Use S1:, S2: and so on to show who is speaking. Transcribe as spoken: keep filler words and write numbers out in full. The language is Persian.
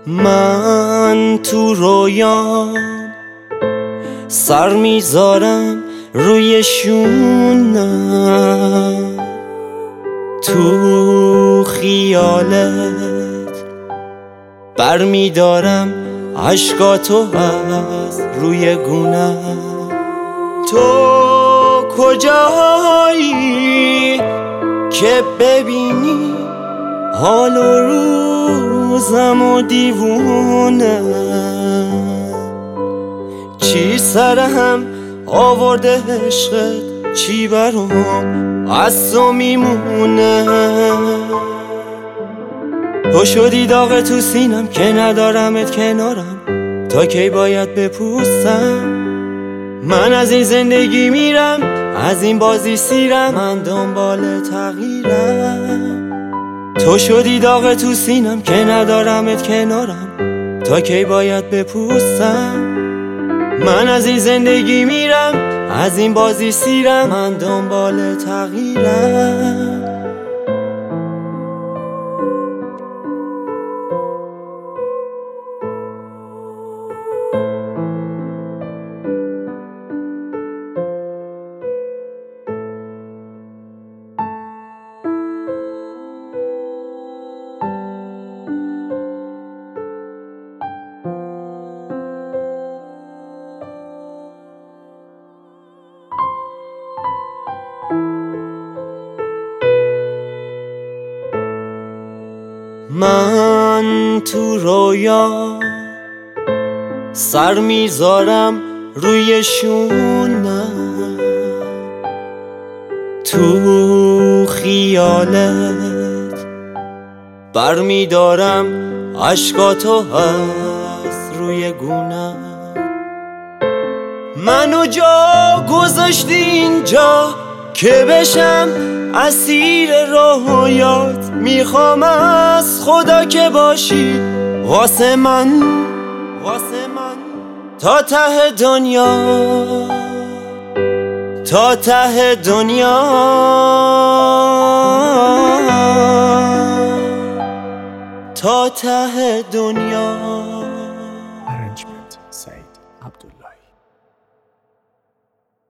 S1: من تو رویام سر میذارم روی شونم، تو خیالت بر میدارم عشقاتو از روی گونم. تو کجایی که ببینی حال و روزم و دیوونه، چی سرهم آورده عشقت، چی برام از تو میمونه. تو شدی داغ تو سینم که ندارمت کنارم، تا کی باید بپوسم؟ من از این زندگی میرم، از این بازی سیرم، من دنبال تغییرم. تو شدی داغ تو سینم که ندارمت کنارم، تا کی باید بپوسم؟ من از این زندگی میرم، از این بازی سیرم، من دنبال تغییرم. من تو رویا سر میذارم روی شونم، تو خیالت بر میدارم عشقاتو از روی گونم. منو جا گذاشتی اینجا که بشم اسیر رویات، میخوام از خدا که باشی واسه من، واسه من تا ته دنیا، تا ته دنیا، تا ته دنیا.
S2: Arrangement Said Abdullah.